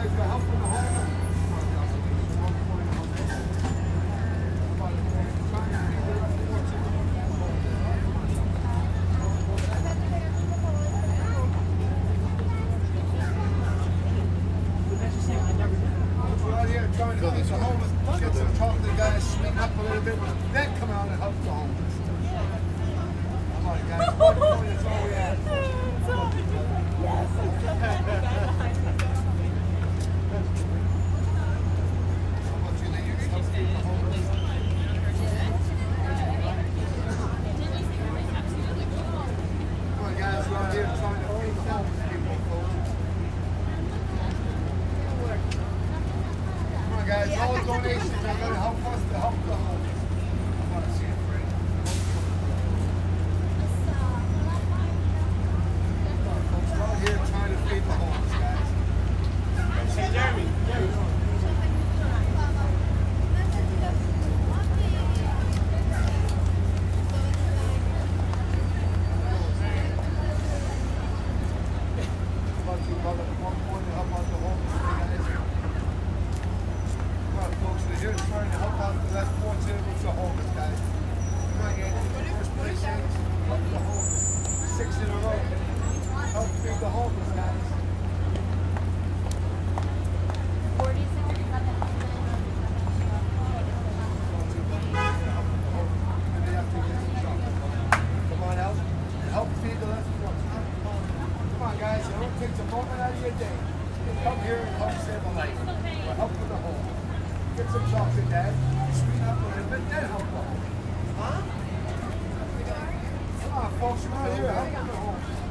Trying to feed the homeless, get some talk to the guys, sweeten up a little bit, then come out and help the homeless. Come on, guys. 1 point is all we ask. Come on, guys. We're out here trying to feed the homeless people, folks. Guys, all the donations are going to help us to help the homeless. I want to see it, Fred. Folks, we're out here trying to feed the homeless, guys. Hey, Jeremy. Here trying to help out the less fortunate with the homeless, guys. Come on, Andy. First place in, help the homeless. 6 in a row. Help feed the homeless, guys. 46. Come on out and help feed the less fortunate. Come on, guys. It only takes a moment out of your day. Come here and help save a life. Or help with the homeless. Get some chocolate, Dad. Sweeten up a little bit, then help them. Huh? Come on, folks. Come out here. Help them at home.